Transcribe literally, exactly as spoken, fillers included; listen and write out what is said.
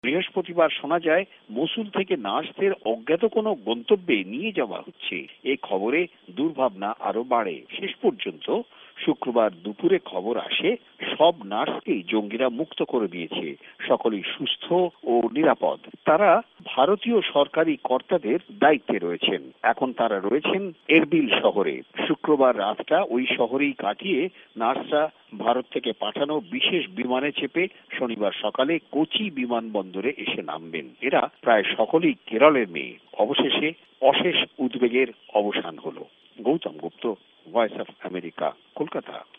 বৃহস্পতিবার শোনা যায় মসুল থেকে নার্সদের অজ্ঞাত কোনো গন্তব্যে নিয়ে যাওয়া হচ্ছে। এই খবরে দুর্ভাবনা আরো বাড়ে। শেষ পর্যন্ত শুক্রবার দুপুরে খবর আসে সব নার্সকেই জঙ্গিরা মুক্ত করে দিয়েছে। সকলেই সুস্থ ও নিরাপদ। তারা ভারতীয় সরকারি কর্তাদের দায়িত্বে রয়েছেন। এখন তারা রয়েছেন এরবিল শহরে। শুক্রবার রাতটা ওই শহরেই কাটিয়ে নার্সরা ভারত থেকে পাঠানো বিশেষ বিমানে চেপে শনিবার সকালে কোচি বিমানবন্দরে এসে নামবেন। এরা প্রায় সকলেই কেরলের মেয়ে। অবশেষে অশেষ উদ্বেগের অবসান হলো। Gautam Gupta, voice of America, Kolkata.